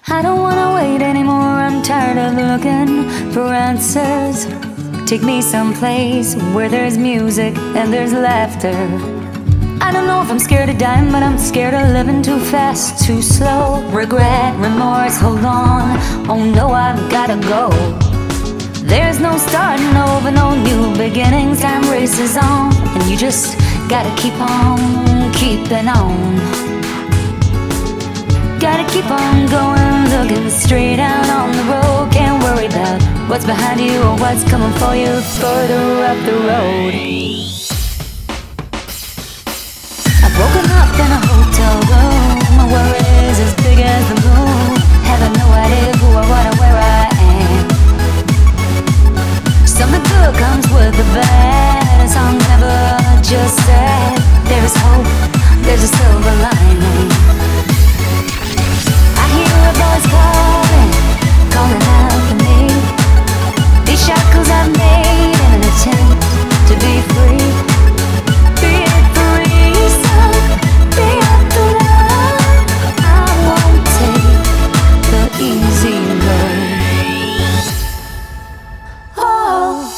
I don't wanna wait anymore, I'm tired of looking for answers. Take me someplace where there's music and there's laughter. I don't know if I'm scared of dying, but I'm scared of living too fast, too slow. Regret, remorse, hold on, oh no, I've gotta go. There's no starting over, no new beginnings. Time races on, and you just gotta keep on keeping on. Gotta keep on going, looking straight out on the road. Can't worry about what's behind you or what's coming for you further up the road. I've woken up in a hotel room. My worries as big as the moon. Having no idea who or what or where I am. Something good comes with the bad. A song never just sad. There is hope, there's a silver lining. I hear a voice calling, calling out for me. These shackles I've made in an attempt to be free. Be it for reason, be it for love. I won't take the easy road. Oh.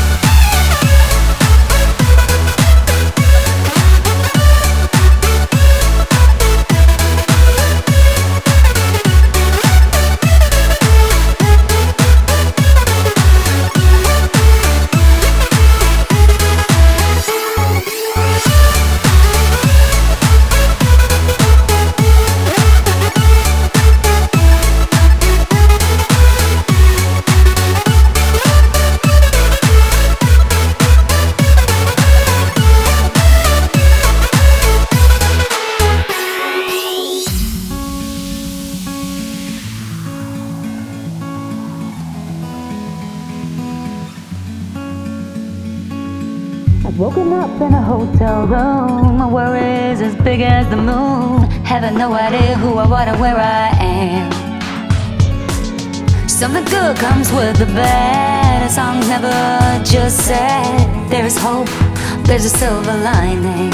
I've woken up in a hotel room. My worries as big as the moon. Having no idea who or what or where I am. Something good comes with the bad. A song's never just sad. There is hope, there's a silver lining.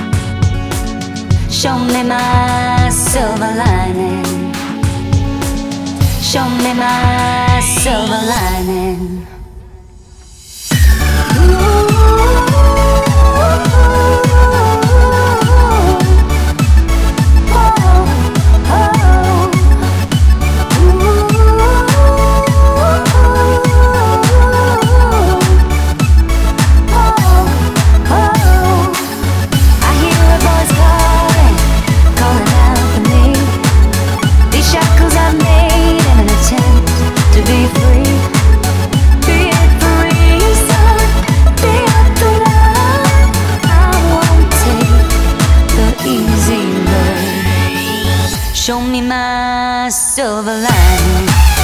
Show me my silver lining. Show me my silver lining. Show me my silver lining.